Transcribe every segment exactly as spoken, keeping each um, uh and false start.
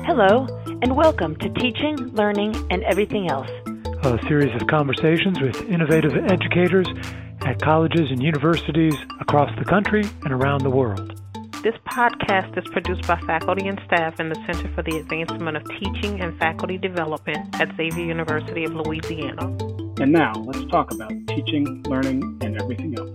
Hello, and welcome to Teaching, Learning, and Everything Else, a series of conversations with innovative educators at colleges and universities across the country and around the world. This podcast is produced by faculty and staff in the Center for the Advancement of Teaching and Faculty Development at Xavier University of Louisiana. And now, let's talk about teaching, learning, and everything else.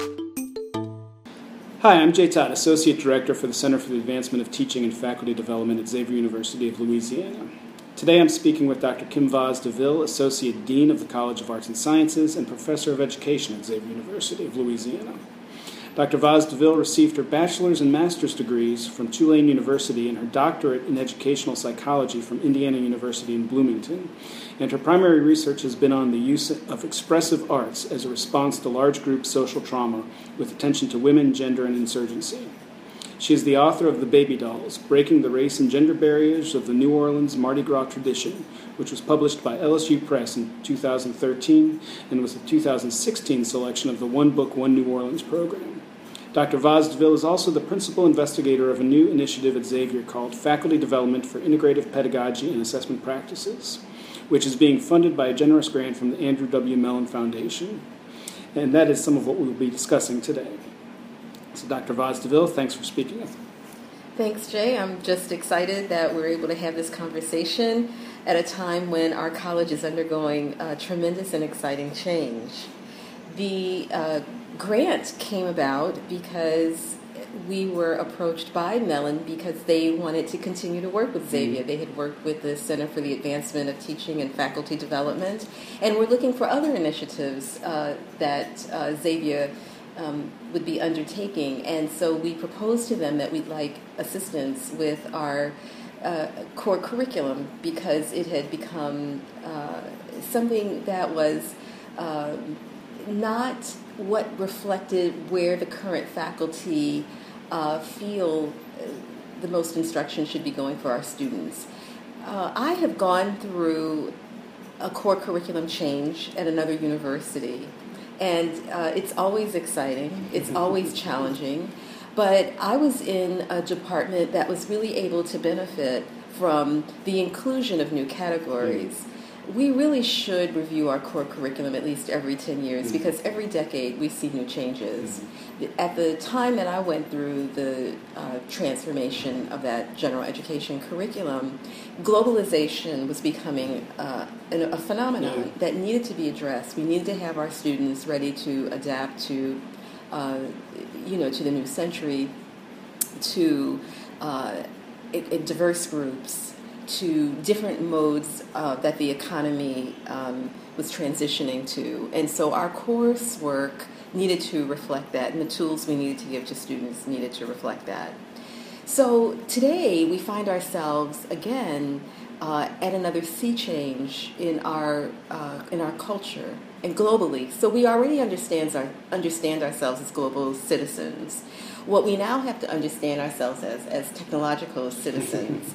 Hi, I'm Jay Todd, Associate Director for the Center for the Advancement of Teaching and Faculty Development at Xavier University of Louisiana. Today I'm speaking with Doctor Kim Vaz DeVille, Associate Dean of the College of Arts and Sciences and Professor of Education at Xavier University of Louisiana. Doctor Vaz DeVille received her bachelor's and master's degrees from Tulane University and her doctorate in educational psychology from Indiana University in Bloomington. And her primary research has been on the use of expressive arts as a response to large group social trauma with attention to women, gender, and insurgency. She is the author of The Baby Dolls, Breaking the Race and Gender Barriers of the New Orleans Mardi Gras Tradition, which was published by L S U Press in two thousand thirteen and was the two thousand sixteen selection of the One Book, One New Orleans program. Doctor Vaz DeVille is also the principal investigator of a new initiative at Xavier called Faculty Development for Integrative Pedagogy and Assessment Practices, which is being funded by a generous grant from the Andrew W. Mellon Foundation. And that is some of what we will be discussing today. So Doctor Vaz DeVille, thanks for speaking with me. Thanks, Jay. I'm just excited that we're able to have this conversation at a time when our college is undergoing uh, tremendous and exciting change. The uh, grant came about because we were approached by Mellon because they wanted to continue to work with Xavier. Mm-hmm. They had worked with the Center for the Advancement of Teaching and Faculty Development, and we're looking for other initiatives uh, that uh, Xavier um, would be undertaking. And so we proposed to them that we'd like assistance with our uh, core curriculum because it had become uh, something that was uh, not what reflected where the current faculty uh, feel the most instruction should be going for our students. Uh, I have gone through a core curriculum change at another university, and uh, it's always exciting, it's always challenging, but I was in a department that was really able to benefit from the inclusion of new categories. Mm-hmm. We really should review our core curriculum at least every ten years mm-hmm. because every decade we see new changes. Mm-hmm. At the time that I went through the uh, transformation of that general education curriculum, globalization was becoming uh, a, a phenomenon mm-hmm. that needed to be addressed. We needed to have our students ready to adapt to, uh, you know, to the new century, to uh, it, it diverse groups, to different modes uh, that the economy um, was transitioning to. And so our coursework needed to reflect that, and the tools we needed to give to students needed to reflect that. So today we find ourselves again uh, at another sea change in our uh, in our culture and globally. So we already understand our understand ourselves as global citizens. What we now have to understand ourselves as as technological citizens.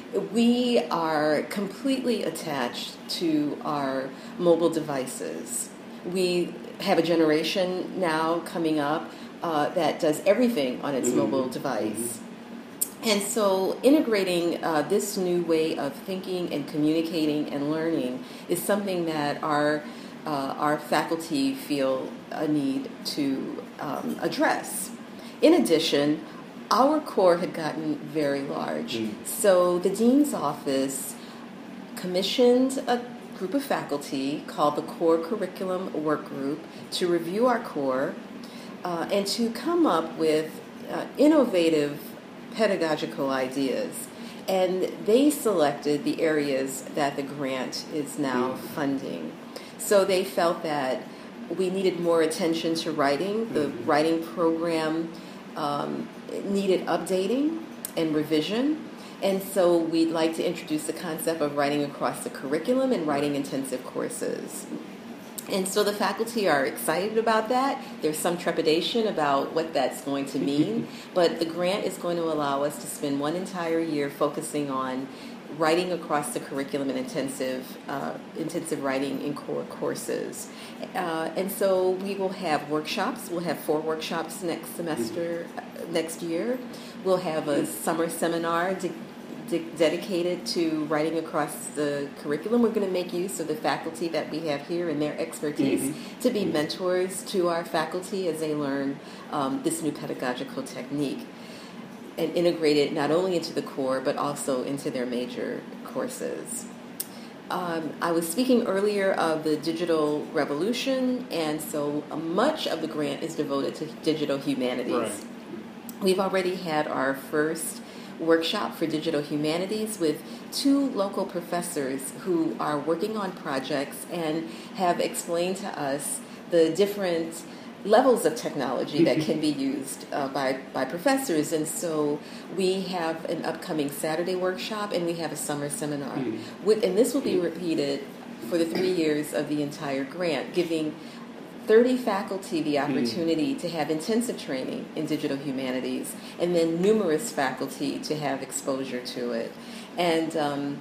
We are completely attached to our mobile devices. We have a generation now coming up uh, that does everything on its mm-hmm. mobile device. Mm-hmm. And so integrating uh, this new way of thinking and communicating and learning is something that our, uh, our faculty feel a need to um, address. In addition, our core had gotten very large. Mm. So the dean's office commissioned a group of faculty called the Core Curriculum Work Group to review our core uh, and to come up with uh, innovative pedagogical ideas. And they selected the areas that the grant is now mm. funding. So they felt that we needed more attention to writing. The mm-hmm. writing program um, needed updating and revision, and so we'd like to introduce the concept of writing across the curriculum and writing intensive courses. And so the faculty are excited about that. There's some trepidation about what that's going to mean, but the grant is going to allow us to spend one entire year focusing on writing across the curriculum and intensive uh, intensive writing in core courses. Uh, and so we will have workshops. We'll have four workshops next semester, uh, next year. We'll have a summer seminar de- de- dedicated to writing across the curriculum. We're going to make use of the faculty that we have here and their expertise mm-hmm. to be mm-hmm. mentors to our faculty as they learn um, this new pedagogical technique and integrate it not only into the core but also into their major courses. Um, I was speaking earlier of the digital revolution, and so much of the grant is devoted to digital humanities. Right. We've already had our first workshop for digital humanities with two local professors who are working on projects and have explained to us the different levels of technology that can be used uh, by, by professors. And so we have an upcoming Saturday workshop and we have a summer seminar. Mm-hmm. With, and this will be repeated for the three years of the entire grant, giving thirty faculty the opportunity mm. to have intensive training in digital humanities, and then numerous faculty to have exposure to it. And um,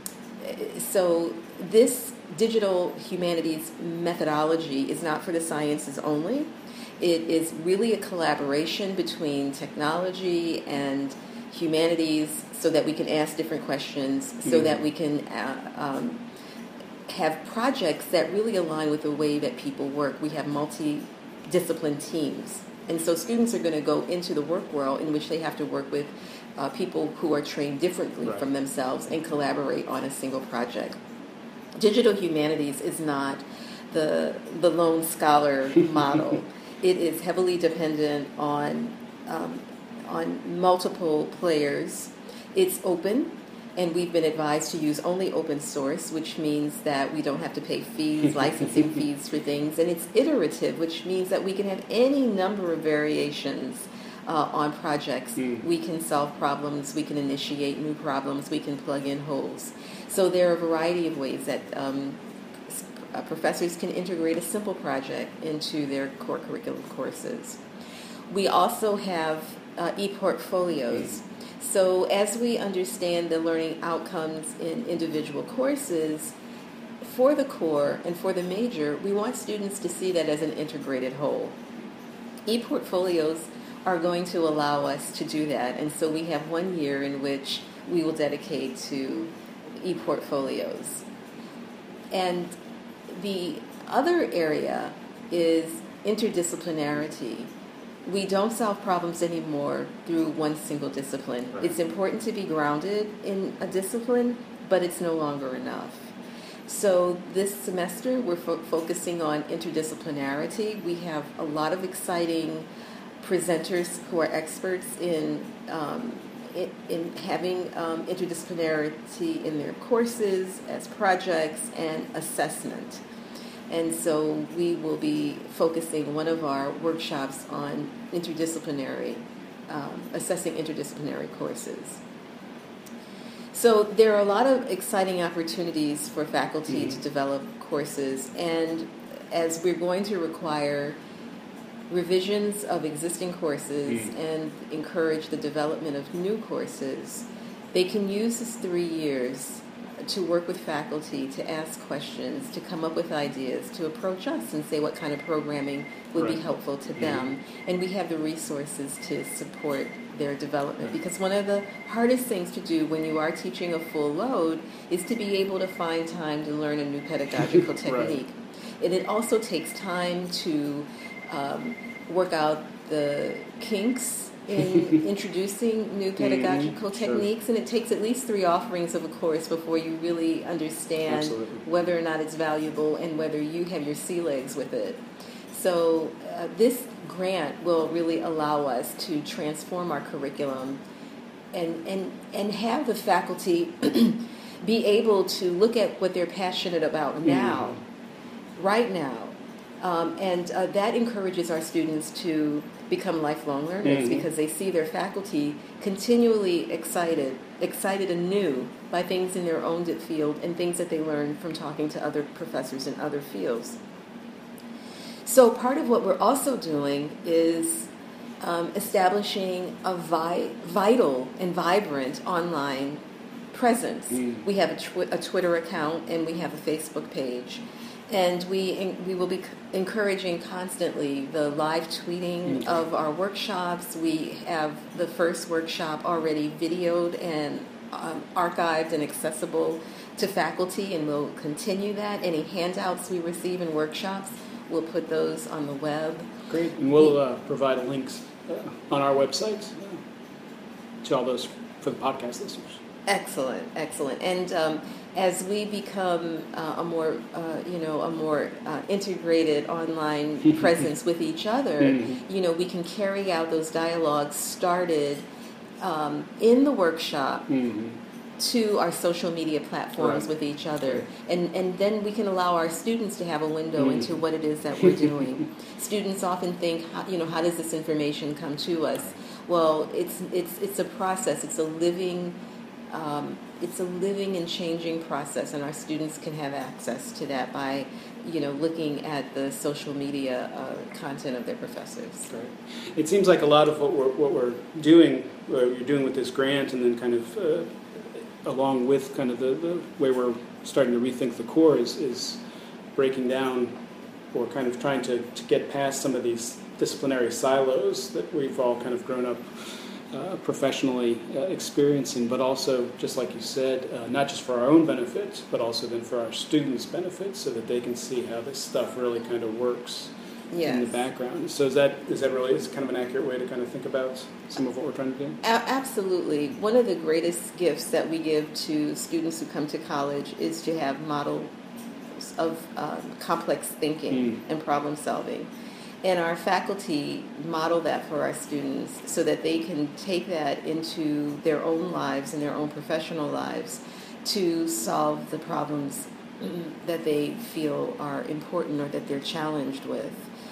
so this digital humanities methodology is not for the sciences only. It is really a collaboration between technology and humanities so that we can ask different questions, so mm. that we can uh, um, have projects that really align with the way that people work. We have multi-discipline teams. And so students are going to go into the work world in which they have to work with uh, people who are trained differently right. from themselves and collaborate on a single project. Digital humanities is not the, the lone scholar model. It is heavily dependent on, um, on multiple players. It's open. And we've been advised to use only open source, which means that we don't have to pay fees, licensing fees for things. And it's iterative, which means that we can have any number of variations uh, on projects. Mm. We can solve problems, we can initiate new problems, we can plug in holes. So there are a variety of ways that um, uh, professors can integrate a simple project into their core curriculum courses. We also have uh, e-portfolios. Mm. So as we understand the learning outcomes in individual courses, for the core and for the major, we want students to see that as an integrated whole. E-portfolios are going to allow us to do that, and so we have one year in which we will dedicate to e-portfolios. And the other area is interdisciplinarity. We don't solve problems anymore through one single discipline. Right. It's important to be grounded in a discipline, but it's no longer enough. So this semester, we're fo- focusing on interdisciplinarity. We have a lot of exciting presenters who are experts in um, in, in having um, interdisciplinarity in their courses, as projects, and assessment. And so we will be focusing one of our workshops on interdisciplinary, um, assessing interdisciplinary courses. So there are a lot of exciting opportunities for faculty mm-hmm. to develop courses, and as we're going to require revisions of existing courses mm-hmm. and encourage the development of new courses, they can use this three years to work with faculty, to ask questions, to come up with ideas, to approach us and say what kind of programming would right. be helpful to them. Mm-hmm. And we have the resources to support their development. Because one of the hardest things to do when you are teaching a full load is to be able to find time to learn a new pedagogical technique. Right. And it also takes time to um, work out the kinks in introducing new pedagogical mm-hmm. techniques, sure. and it takes at least three offerings of a course before you really understand Absolutely. Whether or not it's valuable and whether you have your sea legs with it. So uh, this grant will really allow us to transform our curriculum and, and, and have the faculty be able to look at what they're passionate about now, mm-hmm. right now. Um, and uh, that encourages our students to become lifelong learners mm-hmm. because they see their faculty continually excited, excited anew by things in their own field and things that they learn from talking to other professors in other fields. So part of what we're also doing is um, establishing a vi- vital and vibrant online presence. Mm. We have a, tw- a Twitter account and we have a Facebook page. And we we will be encouraging constantly the live tweeting mm-hmm. of our workshops. We have the first workshop already videoed and um, archived and accessible to faculty, and we'll continue that. Any handouts we receive in workshops, we'll put those on the web. Great, and we'll uh, provide links uh, on our website uh, to all those for the podcast listeners. Excellent, excellent. And um, as we become uh, a more, uh, you know, a more uh, integrated online presence with each other, mm-hmm. you know, we can carry out those dialogues started um, in the workshop mm-hmm. to our social media platforms right. with each other. And, and then we can allow our students to have a window mm-hmm. into what it is that we're doing. Students often think, how, you know, how does this information come to us? Well, it's it's it's a process. It's a living um, it's a living and changing process, and our students can have access to that by, you know, looking at the social media uh, content of their professors. Right. It seems like a lot of what we're what we're doing, what you're doing with this grant, and then kind of uh, along with kind of the, the way we're starting to rethink the core is is breaking down or kind of trying to, to get past some of these disciplinary silos that we've all kind of grown up uh, professionally uh, experiencing, but also, just like you said, uh, not just for our own benefit, but also then for our students' benefit, so that they can see how this stuff really kind of works yes. in the background. So is that is that really is kind of an accurate way to kind of think about some of what we're trying to do? A- absolutely. One of the greatest gifts that we give to students who come to college is to have models of um, complex thinking mm. and problem solving. And our faculty model that for our students so that they can take that into their own lives and their own professional lives to solve the problems that they feel are important or that they're challenged with.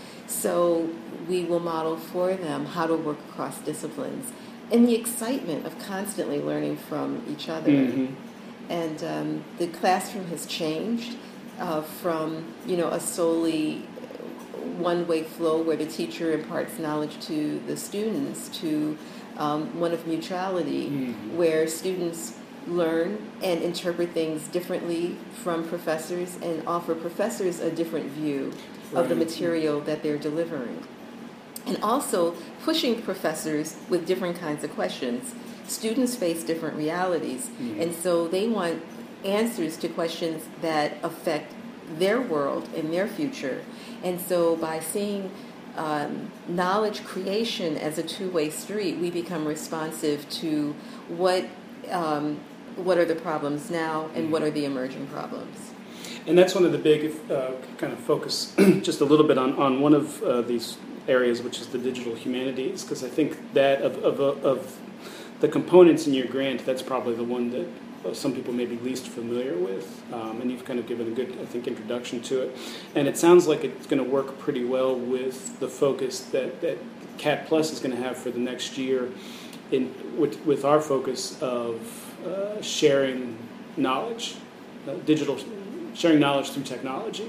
So we will model for them how to work across disciplines and the excitement of constantly learning from each other. Mm-hmm. And um, the classroom has changed uh, from, you know, a solely one-way flow where the teacher imparts knowledge to the students to um, one of mutuality, mm-hmm. where students learn and interpret things differently from professors and offer professors a different view right. of the material that they're delivering. And also pushing professors with different kinds of questions. Students face different realities, mm-hmm. and so they want answers to questions that affect their world and their future. And so by seeing um, knowledge creation as a two-way street, we become responsive to what um, what are the problems now and what are the emerging problems. And that's one of the big uh, kind of focus just a little bit on, on one of uh, these areas, which is the digital humanities, because I think that of, of, of the components in your grant, that's probably the one that some people may be least familiar with, um, and you've kind of given a good, I think, introduction to it. And it sounds like it's going to work pretty well with the focus that, that C A T Plus is going to have for the next year, in with, with our focus of uh, sharing knowledge, uh, digital, sharing knowledge through technology.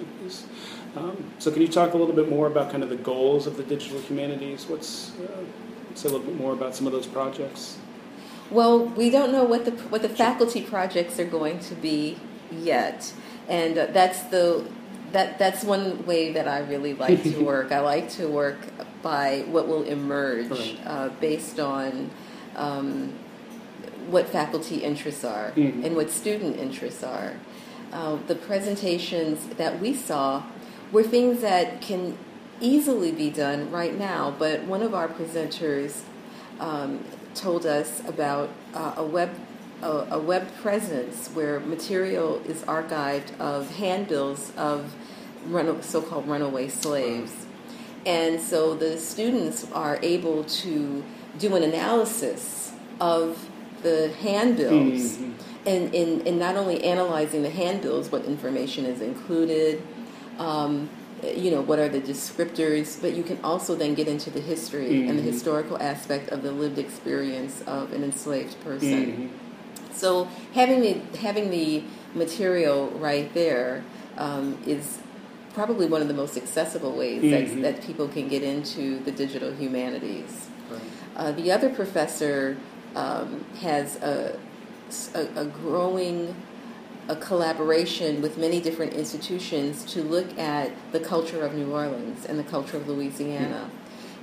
Um, so can you talk a little bit more about kind of the goals of the digital humanities? What's, uh, say a little bit more about some of those projects? Well, we don't know what the what the faculty projects are going to be yet, and uh, that's the that that's one way that I really like to work. I like to work by what will emerge right. uh, based on um, what faculty interests are mm-hmm. and what student interests are. Uh, the presentations that we saw were things that can easily be done right now, but one of our presenters um, told us about uh, a web a, a web presence where material is archived of handbills of run, so-called runaway slaves. And so the students are able to do an analysis of the handbills mm-hmm. and in, in not only analyzing the handbills, what information is included, um, you know, what are the descriptors, but you can also then get into the history mm-hmm. and the historical aspect of the lived experience of an enslaved person. Mm-hmm. So having the, having the material right there um, is probably one of the most accessible ways mm-hmm. that, that people can get into the digital humanities. Right. Uh, the other professor um, has a, a, a growing a collaboration with many different institutions to look at the culture of New Orleans and the culture of Louisiana.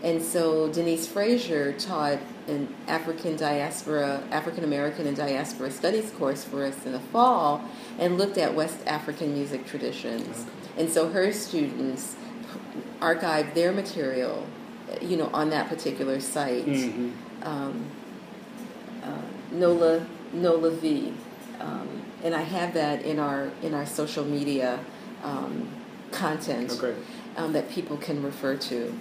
And so Denise Frazier taught an African diaspora, African American and diaspora studies course for us in the fall, and looked at West African music traditions. Okay. And so her students archived their material, you know, on that particular site. Mm-hmm. Um, uh, Nola Nola V, um, and I have that in our in our social media um, content okay. um, that people can refer to.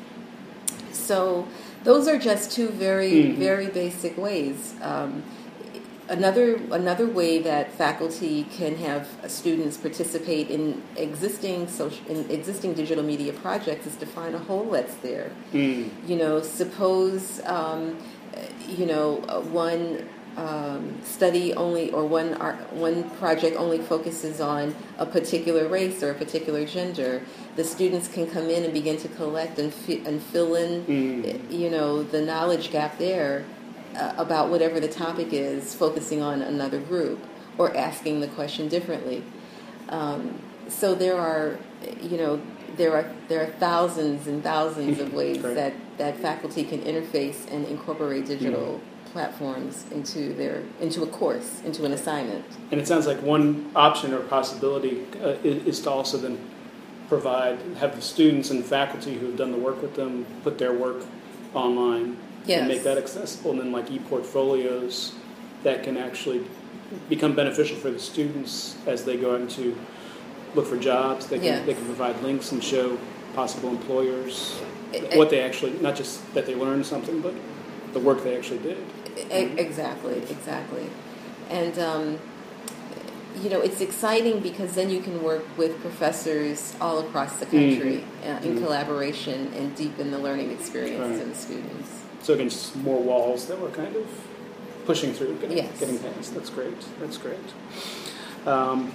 So those are just two very mm-hmm. very basic ways. Um, another another way that faculty can have students participate in existing social in existing digital media projects is to find a hole that's there. Mm. You know, suppose um, you know one. Um, study only or one art, one project only focuses on a particular race or a particular gender. The students can come in and begin to collect and, fi- and fill in, mm. you know, the knowledge gap there uh, about whatever the topic is, focusing on another group or asking the question differently. Um, so there are, you know, there are there are thousands and thousands of ways right. that, that faculty can interface and incorporate digital. Mm. platforms into their into a course, into an assignment. And it sounds like one option or possibility uh, is, is to also then provide, have the students and faculty who have done the work with them put their work online yes. and make that accessible, and then like e-portfolios that can actually become beneficial for the students as they go out to look for jobs. They can, yes. they can provide links and show possible employers it, what they actually, not just that they learned something, but the work they actually did. Exactly, exactly. And, um, you know, it's exciting because then you can work with professors all across the country mm-hmm. uh, in mm-hmm. collaboration and deepen the learning experience right. of the students. So against more walls that we're kind of pushing through, getting, yes. getting past. That's great. That's great. Um,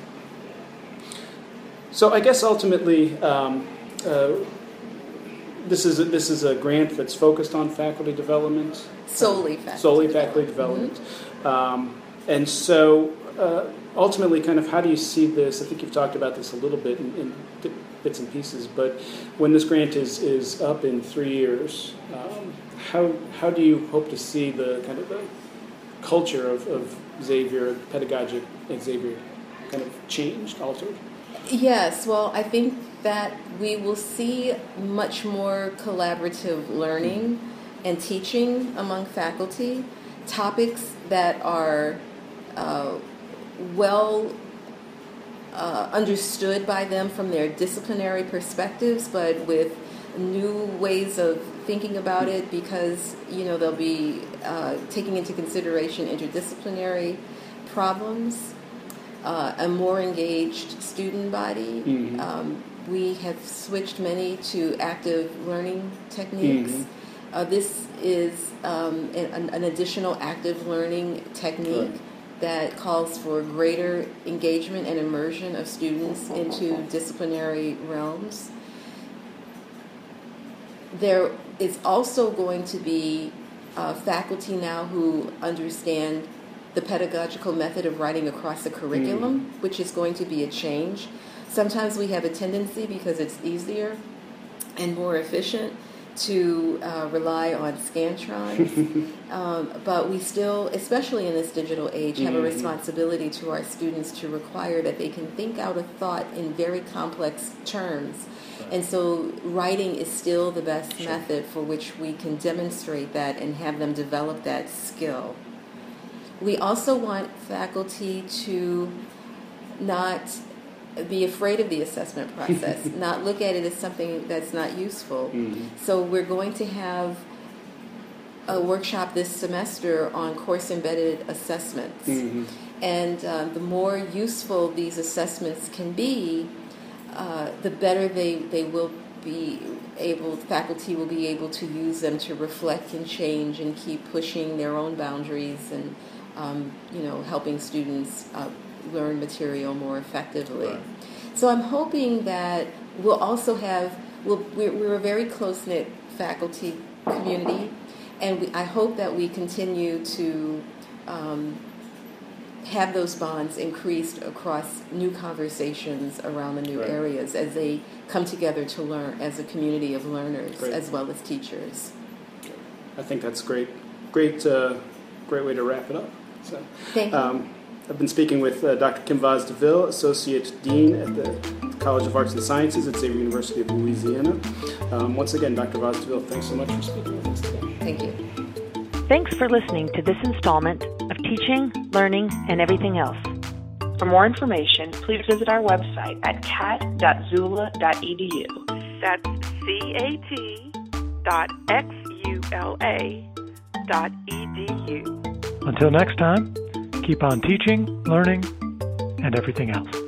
so I guess ultimately, um, uh, This is a, this is a grant that's focused on faculty development. Solely faculty Solely development. faculty development. Mm-hmm. Um, and so uh, ultimately, kind of how do you see this? I think you've talked about this a little bit in, in bits and pieces, but when this grant is, is up in three years, um, how how do you hope to see the kind of the culture of, of Xavier, pedagogic Xavier, kind of changed, altered? Yes, well, I think that we will see much more collaborative learning and teaching among faculty, topics that are uh, well uh, understood by them from their disciplinary perspectives, but with new ways of thinking about it because, you know, they'll be uh, taking into consideration interdisciplinary problems. Uh, a more engaged student body. Mm-hmm. Um, we have switched many to active learning techniques. Mm-hmm. Uh, this is um, an, an additional active learning technique right. that calls for greater engagement and immersion of students into disciplinary realms. There is also going to be uh, faculty now who understand the pedagogical method of writing across the curriculum, mm. which is going to be a change. Sometimes we have a tendency, because it's easier and more efficient, to uh, rely on Scantrons. um, but we still, especially in this digital age, have mm-hmm. a responsibility to our students to require that they can think out a thought in very complex terms. Right. And so writing is still the best sure. method for which we can demonstrate that and have them develop that skill. We also want faculty to not be afraid of the assessment process, not look at it as something that's not useful. Mm-hmm. So we're going to have a workshop this semester on course-embedded assessments. Mm-hmm. And uh, the more useful these assessments can be, uh, the better they, they will be able, faculty will be able to use them to reflect and change and keep pushing their own boundaries and Um, you know, helping students uh, learn material more effectively. Right. So I'm hoping that we'll also have, we'll, we're, we're a very close-knit faculty community, and we, I hope that we continue to um, have those bonds increased across new conversations around the new right. areas as they come together to learn as a community of learners Great. As well as teachers. I think that's great, great, uh, great way to wrap it up. So, Thank you. Um, I've been speaking with uh, Doctor Kim Vaz DeVille, Associate Dean at the College of Arts and Sciences at Xavier University of Louisiana. Um, once again, Doctor Vaz DeVille, thanks so much for speaking with us today. Thank you. Thanks for listening to this installment of Teaching, Learning, and Everything Else. For more information, please visit our website at cat dot zula dot e d u. That's C A T dot X U L A dot E D U. Until next time, keep on teaching, learning, and everything else.